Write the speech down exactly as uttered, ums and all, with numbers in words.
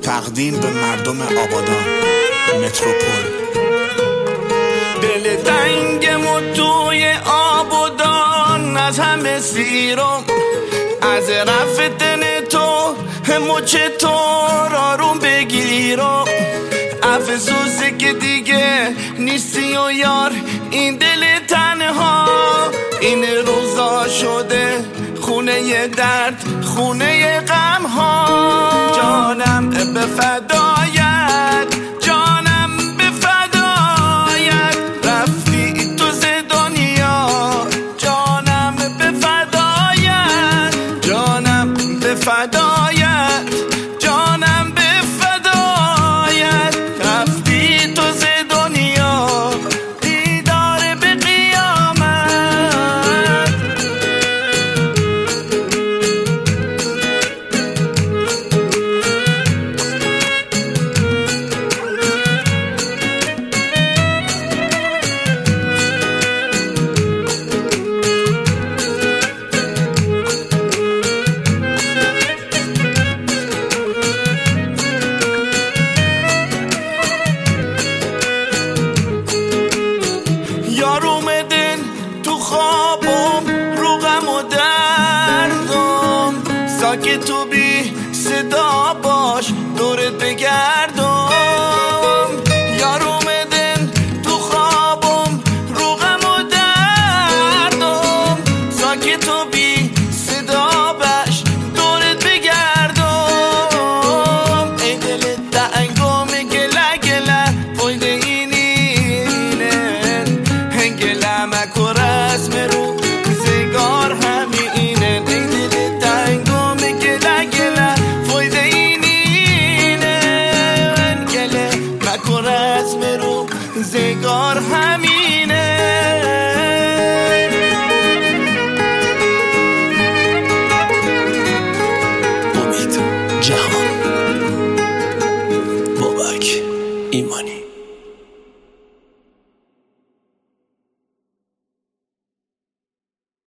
تقدیم به مردم آبادان متروپول. دل تنگم و توی آبادان از همه سیرم، از رفتن تو مچ تو آروم بگیرم. افسوسه که دیگه نیستی و یار این دل تنها، این روزا شده خونه درد، خونه غم ها. جانم به فدایت، جانم به فدایت، رفتی تو ز دنیا. جانم به فدایت، جانم به فدایت، جانم به فدایت، رفتی تو ز دنیا. دیدار به قیامت. یار اومدن تو خوابم، رو غم و دردم، ساکت تو بی صدا باش دورت بگردم. یار اومدن تو خوابم، رو غم و دردم، ساکت تو بی صدا باش دورت بگردم. ای دل تنگم گله گله فایده مکو رسم رو زگار همینه. ای دل تنگم گله گله فایده اینینه، گله مکو رسم رو زگار همینه. امید جهان، بابک ایمانی.